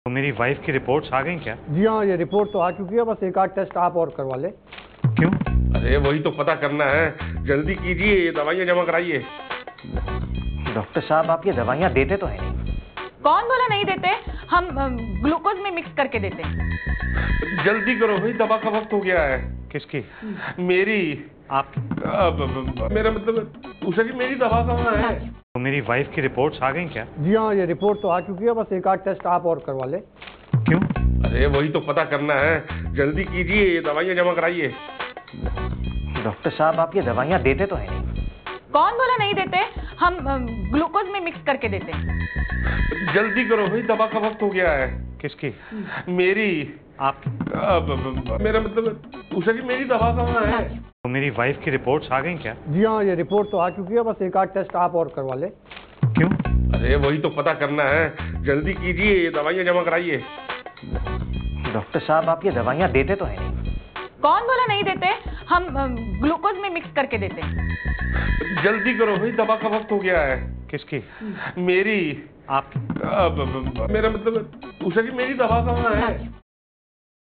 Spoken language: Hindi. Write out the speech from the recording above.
तो मेरी वाइफ की रिपोर्ट्स आ गई क्या? जी हाँ, ये रिपोर्ट तो आ चुकी है, बस एक आध टेस्ट आप और करवा ले। क्यों? अरे वही तो पता करना है, जल्दी कीजिए, ये दवाइयाँ जमा कराइए। डॉक्टर साहब आप ये दवाइयाँ देते तो है नहीं। कौन बोला नहीं देते? हम ग्लूकोज में मिक्स करके देते हैं। जल्दी करो भाई, दवा का वक्त हो गया है। किसकी? मेरी। आप? मेरा मतलब उषा जी, मेरी दवा कहाँ है? तो मेरी वाइफ की रिपोर्ट्स आ गई क्या? जी हाँ, ये रिपोर्ट तो आ चुकी है, बस एक आध टेस्ट आप और करवा ले। क्यों? अरे वही तो पता करना है, जल्दी कीजिए, ये दवाइयाँ जमा कराइए। डॉक्टर साहब आप ये दवाइयाँ देते तो है नहीं। कौन बोला नहीं देते? हम ग्लूकोज में मिक्स करके देते हैं। जल्दी करो भाई, दवा का वक्त हो गया है। किसकी? मेरी। आप? मेरा मतलब उषा जी, मेरी दवा कहाँ है? तो मेरी वाइफ की रिपोर्ट्स आ गई क्या? जी हाँ, ये रिपोर्ट तो आ चुकी है, बस एक आध टेस्ट आप और करवा ले। क्यों? अरे वही तो पता करना है, जल्दी कीजिए, ये दवाइयाँ जमा कराइए। डॉक्टर साहब आप ये दवाइयाँ देते तो है नहीं। कौन बोला नहीं देते? हम ग्लूकोज में मिक्स करके देते हैं। जल्दी करो भाई, दवा का वक्त हो गया है। किसकी? मेरी। आप? मेरा मतलब उषा जी, मेरी दवा कहाँ है?